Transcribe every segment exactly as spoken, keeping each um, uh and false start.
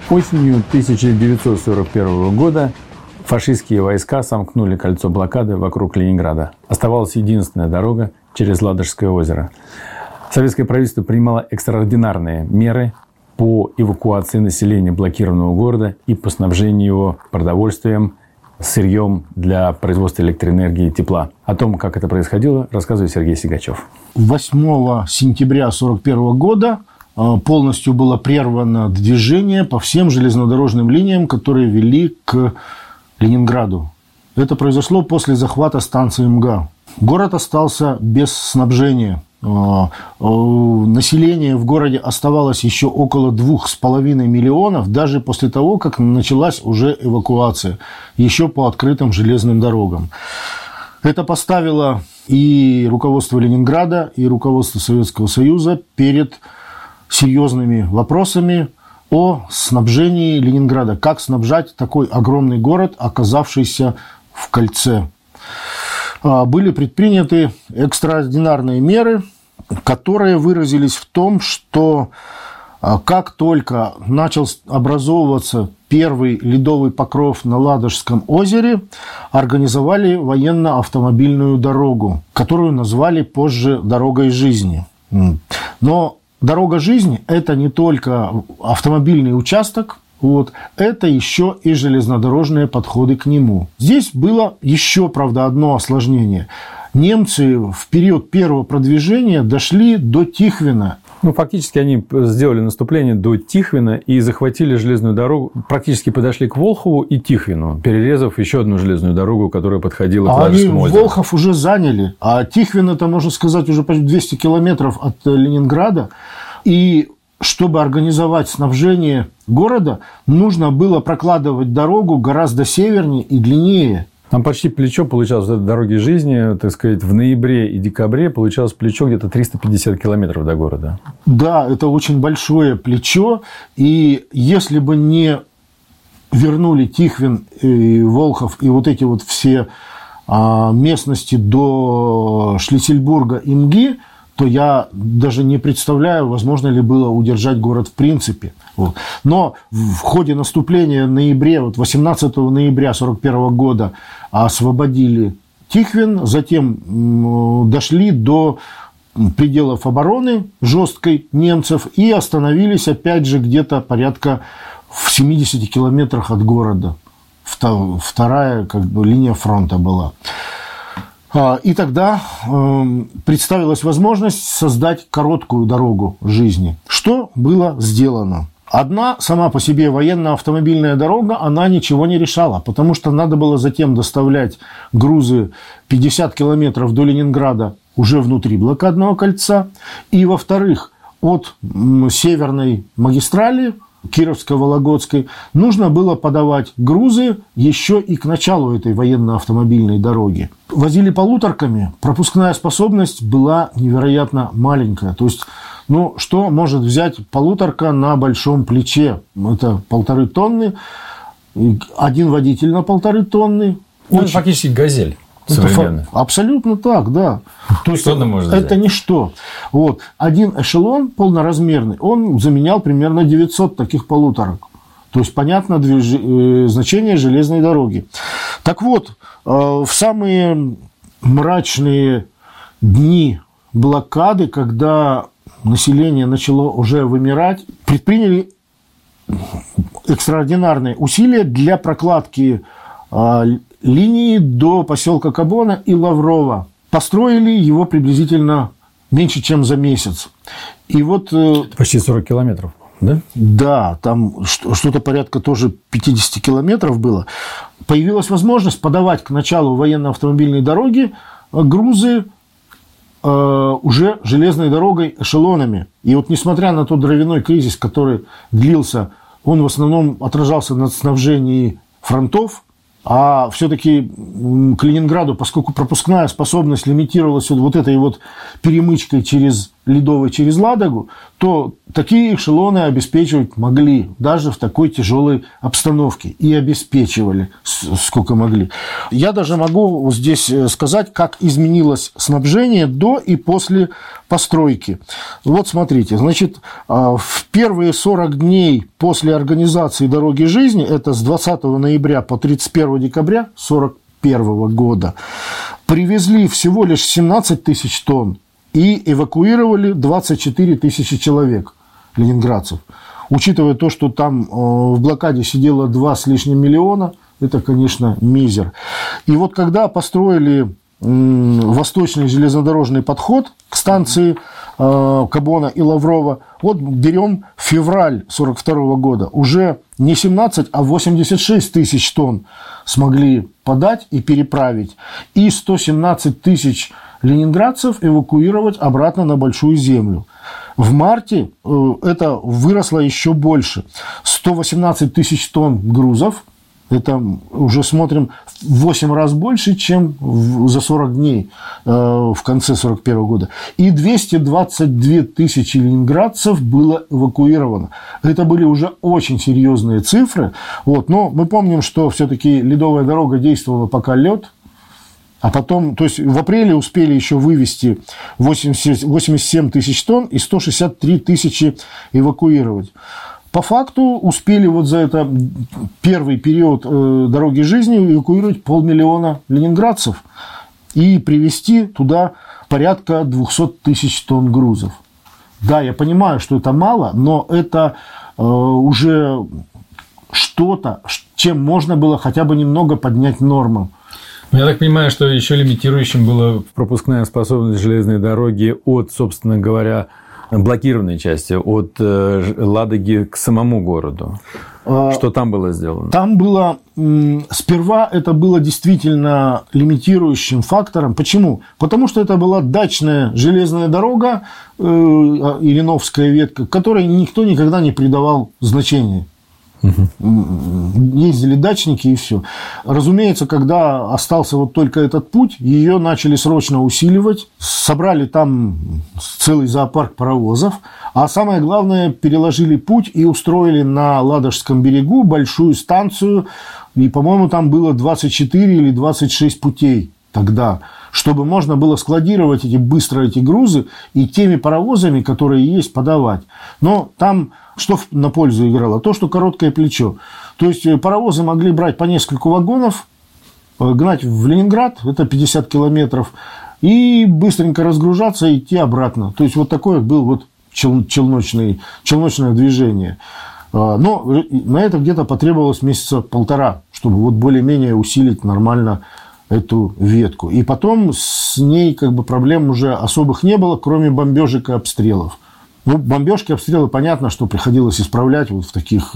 Осенью тысяча девятьсот сорок первого года фашистские войска сомкнули кольцо блокады вокруг Ленинграда. Оставалась единственная дорога через Ладожское озеро. Советское правительство принимало экстраординарные меры по эвакуации населения блокированного города и по снабжению его продовольствием, сырьем для производства электроэнергии и тепла. О том, как это происходило, рассказывает Сергей Сигачев. восьмого сентября сорок первого года полностью было прервано движение по всем железнодорожным линиям, которые вели к Ленинграду. Это произошло после захвата станции МГА. Город остался без снабжения. Население в городе оставалось еще около двух с половиной миллионов, даже после того, как началась уже эвакуация, еще по открытым железным дорогам. Это поставило и руководство Ленинграда, и руководство Советского Союза перед серьезными вопросами о снабжении Ленинграда. Как снабжать такой огромный город, оказавшийся в кольце. Были предприняты экстраординарные меры, которые выразились в том, что как только начал образовываться первый ледовый покров на Ладожском озере, организовали военно-автомобильную дорогу, которую назвали позже «Дорогой жизни». Но дорога жизни – это не только автомобильный участок, вот, это еще и железнодорожные подходы к нему. Здесь было еще, правда, одно осложнение. Немцы в период первого продвижения дошли до Тихвина. Ну, фактически они сделали наступление до Тихвина и захватили железную дорогу. Практически подошли к Волхову и Тихвину, перерезав еще одну железную дорогу, которая подходила к Ладожскому озеру. Они Волхов уже заняли, а Тихвин, это, можно сказать, уже почти двести километров от Ленинграда. И чтобы организовать снабжение города, нужно было прокладывать дорогу гораздо севернее и длиннее. Там почти плечо получалось от дороги жизни, так сказать, в ноябре и декабре получалось плечо где-то триста пятьдесят километров до города. Да, это очень большое плечо. И если бы не вернули Тихвин и Волхов и вот эти вот все местности до Шлиссельбурга и МГИ, то я даже не представляю, возможно ли было удержать город в принципе. Вот. Но в ходе наступления в ноябре, вот восемнадцатого ноября сорок первого года освободили Тихвин, затем дошли до пределов обороны жесткой немцев и остановились опять же где-то порядка в семидесяти километрах от города. Вторая как бы линия фронта была. И тогда представилась возможность создать короткую дорогу жизни. Что было сделано? Одна сама по себе военно-автомобильная дорога, она ничего не решала, потому что надо было затем доставлять грузы пятьдесят километров до Ленинграда уже внутри блокадного кольца. И, во-вторых, от северной магистрали Кировско-Вологодской, нужно было подавать грузы еще и к началу этой военно-автомобильной дороги. Возили полуторками, пропускная способность была невероятно маленькая. То есть, ну, что может взять полуторка на большом плече? Это полторы тонны, один водитель на полторы тонны. Ну, это фактически «Газель». Это абсолютно так, да. То есть это взять? Ничто. Вот. Один эшелон полноразмерный, он заменял примерно девятьсот таких полуторок. То есть понятно движ... значение железной дороги. Так вот, в самые мрачные дни блокады, когда население начало уже вымирать, предприняли экстраординарные усилия для прокладки линии до поселка Кабона и Лаврова. Построили его приблизительно меньше, чем за месяц. И вот... Почти сорок километров, да? Да, там что-то порядка тоже пятьдесят километров было. Появилась возможность подавать к началу военно-автомобильной дороги грузы уже железной дорогой эшелонами. И вот несмотря на тот дровяной кризис, который длился, он в основном отражался на снабжении фронтов. А все-таки к Ленинграду, поскольку пропускная способность лимитировалась вот этой вот перемычкой через ледовой через Ладогу, то такие эшелоны обеспечивать могли даже в такой тяжелой обстановке. И обеспечивали сколько могли. Я даже могу здесь сказать, как изменилось снабжение до и после постройки. Вот смотрите, значит, в первые сорок дней после организации «Дороги жизни», это с двадцатого ноября по тридцать первого декабря сорок первого года, привезли всего лишь семнадцать тысяч тонн и эвакуировали двадцать четыре тысячи человек, ленинградцев. Учитывая то, что там в блокаде сидело два с лишним миллиона, это, конечно, мизер. И вот когда построили восточный железнодорожный подход к станции Кабона и Лаврова, вот берем февраль сорок второго года, уже не семнадцать, а восемьдесят шесть тысяч тонн смогли подать и переправить, и сто семнадцать тысяч ленинградцев эвакуировать обратно на Большую Землю. В марте это выросло еще больше. сто восемнадцать тысяч тонн грузов. Это уже смотрим в восемь раз больше, чем за сорок дней в конце сорок первого года. И двести двадцать две тысячи ленинградцев было эвакуировано. Это были уже очень серьезные цифры. Вот. Но мы помним, что все-таки ледовая дорога действовала пока лед. А потом, то есть в апреле успели еще вывести восемьдесят, восемьдесят семь тысяч тонн и сто шестьдесят три тысячи эвакуировать. По факту успели вот за это первый период «Дороги жизни» эвакуировать полмиллиона ленинградцев и привезти туда порядка двести тысяч тонн грузов. Да, я понимаю, что это мало, но это уже что-то, чем можно было хотя бы немного поднять норму. Я так понимаю, что еще лимитирующим была пропускная способность железной дороги от, собственно говоря, блокированной части, от Ладоги к самому городу. Что там было сделано? Там было... Сперва это было действительно лимитирующим фактором. Почему? Потому что это была дачная железная дорога, Ильиновская ветка, которой никто никогда не придавал значения. Ездили дачники и все. Разумеется, когда остался вот только этот путь, ее начали срочно усиливать, собрали там целый зоопарк паровозов, а самое главное, переложили путь и устроили на Ладожском берегу большую станцию, и, по-моему, там было двадцать четыре или двадцать шесть путей тогда, чтобы можно было складировать эти, быстро эти грузы и теми паровозами, которые есть, подавать. Но там что на пользу играло? То, что короткое плечо. То есть паровозы могли брать по несколько вагонов, гнать в Ленинград, это пятьдесят километров, и быстренько разгружаться и идти обратно. То есть вот такое было вот челночное, челночное движение. Но на это где-то потребовалось месяца полтора, чтобы вот более-менее усилить нормально эту ветку. И потом с ней как бы проблем уже особых не было, кроме бомбежек и обстрелов. Ну, бомбежки, обстрелы, понятно, что приходилось исправлять вот в таких...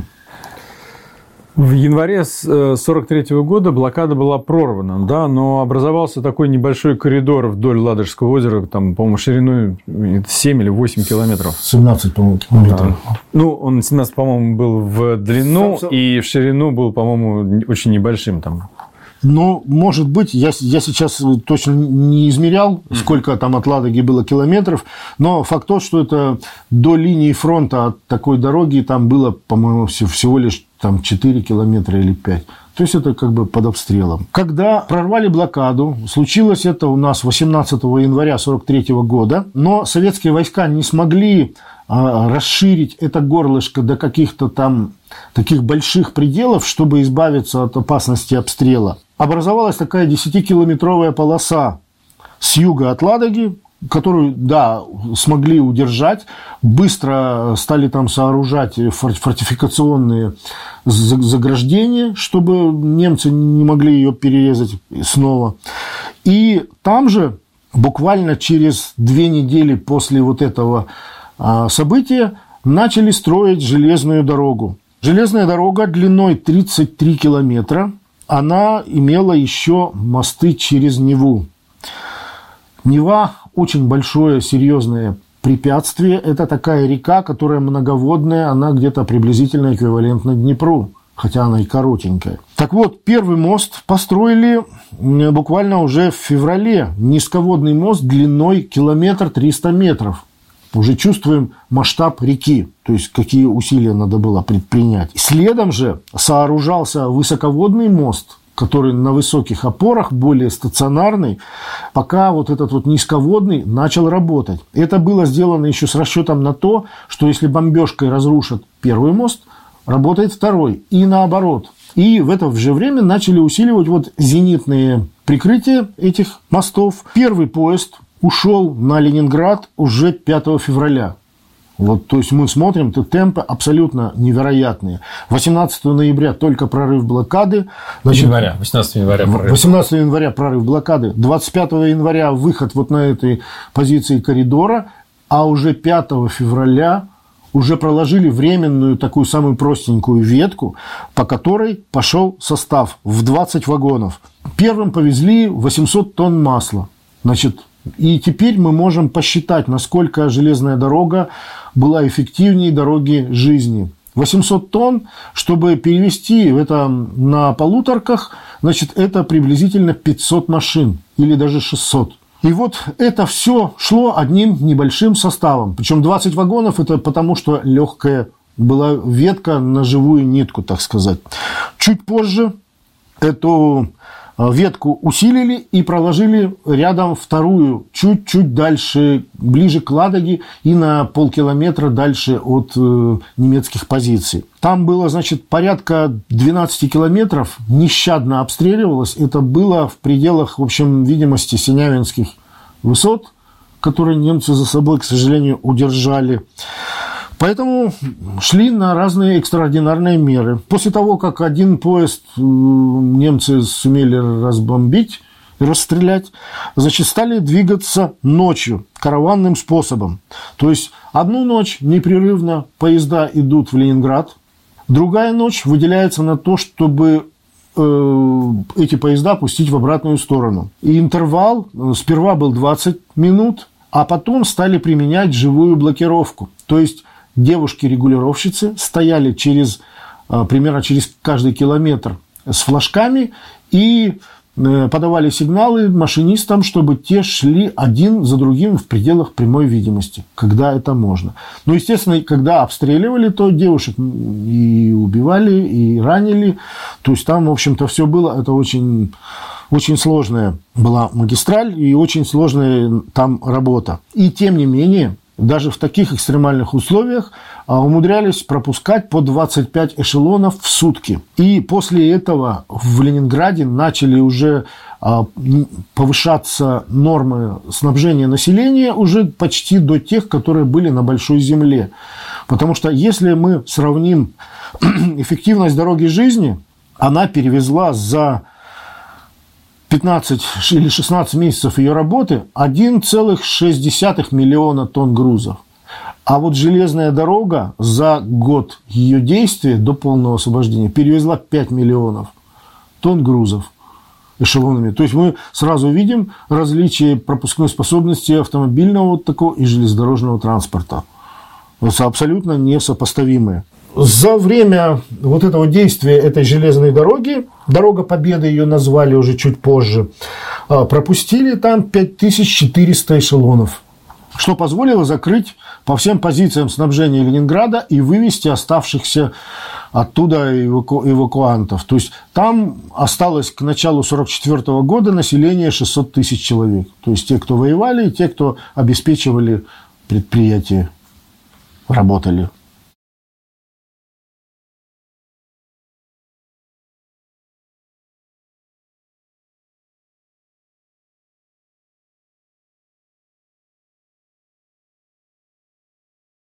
В январе сорок третьего года блокада была прорвана, да, но образовался такой небольшой коридор вдоль Ладожского озера, там, по-моему, шириной семь или восемь километров. семнадцать, по-моему, километров. Да. Ну, он семнадцать, по-моему, был в длину, Сам... и в ширину был, по-моему, очень небольшим там. Ну, может быть, я, я сейчас точно не измерял, сколько там от Ладоги было километров, но факт тот, что это до линии фронта от такой дороги там было, по-моему, всего лишь там четыре километра или пять. То есть это как бы под обстрелом. Когда прорвали блокаду, случилось это у нас восемнадцатого января сорок третьего года, но советские войска не смогли а, расширить это горлышко до каких-то там таких больших пределов, чтобы избавиться от опасности обстрела. Образовалась такая десятикилометровая полоса с юга от Ладоги, которую, да, смогли удержать, быстро стали там сооружать фортификационные заграждения, чтобы немцы не могли ее перерезать снова. И там же, буквально через две недели после вот этого события, начали строить железную дорогу. Железная дорога длиной тридцать три километра, она имела еще мосты через Неву. Нева – очень большое, серьезное препятствие. Это такая река, которая многоводная, она где-то приблизительно эквивалентна Днепру, хотя она и коротенькая. Так вот, первый мост построили буквально уже в феврале. Низководный мост длиной километр триста метров. Уже чувствуем масштаб реки, то есть какие усилия надо было предпринять. Следом же сооружался высоководный мост, который на высоких опорах, более стационарный, пока вот этот вот низководный начал работать. Это было сделано еще с расчетом на то, что если бомбежкой разрушат первый мост, работает второй, и наоборот. И в это же время начали усиливать вот зенитные прикрытия этих мостов. Первый поезд ушел на Ленинград уже пятого февраля. Вот, то есть мы смотрим, это темпы абсолютно невероятные. восемнадцатого ноября только прорыв блокады. Значит, января, восемнадцатого января прорыв. восемнадцатого января прорыв блокады. двадцать пятого января выход вот на этой позиции коридора. А уже пятого февраля уже проложили временную такую самую простенькую ветку, по которой пошел состав в двадцать вагонов. Первым повезли восемьсот тонн масла. Значит, и теперь мы можем посчитать, насколько железная дорога была эффективнее дороги жизни. восемьсот тонн, чтобы перевести это на полуторках, значит, это приблизительно пятьсот машин или даже шестьсот. И вот это все шло одним небольшим составом. Причем двадцать вагонов – это потому, что легкая была ветка на живую нитку, так сказать. Чуть позже эту ветку усилили и проложили рядом вторую, чуть-чуть дальше, ближе к Ладоге и на полкилометра дальше от э, немецких позиций. Там было, значит, порядка двенадцать километров, нещадно обстреливалось. Это было в пределах, в общем, видимости синявинских высот, которые немцы за собой, к сожалению, удержали. Поэтому шли на разные экстраординарные меры. После того, как один поезд немцы сумели разбомбить и расстрелять, значит, стали двигаться ночью, караванным способом. То есть, одну ночь непрерывно поезда идут в Ленинград, другая ночь выделяется на то, чтобы эти поезда пустить в обратную сторону. И интервал сперва был двадцать минут, а потом стали применять живую блокировку. То есть, девушки-регулировщицы стояли через, примерно через каждый километр с флажками и подавали сигналы машинистам, чтобы те шли один за другим в пределах прямой видимости, когда это можно. Ну, естественно, когда обстреливали, то девушек и убивали, и ранили. То есть там, в общем-то, все было. Это очень, очень сложная была магистраль и очень сложная там работа. И тем не менее, даже в таких экстремальных условиях умудрялись пропускать по двадцать пять эшелонов в сутки. И после этого в Ленинграде начали уже повышаться нормы снабжения населения уже почти до тех, которые были на Большой Земле. Потому что если мы сравним эффективность дороги жизни, она перевезла за пятнадцать или шестнадцать месяцев ее работы один целых шесть десятых миллиона тонн грузов. А вот железная дорога за год ее действия до полного освобождения перевезла пять миллионов тонн грузов эшелонами. То есть мы сразу видим различие пропускной способности автомобильного вот такого и железнодорожного транспорта. Это абсолютно несопоставимые. За время вот этого действия этой железной дороги, Дорога Победы ее назвали уже чуть позже, пропустили там пять тысяч четыреста эшелонов, что позволило закрыть по всем позициям снабжения Ленинграда и вывести оставшихся оттуда эваку... эвакуантов. То есть там осталось к началу сорок четвёртого года население шестьсот тысяч человек. То есть те, кто воевали, и те, кто обеспечивали предприятия, работали.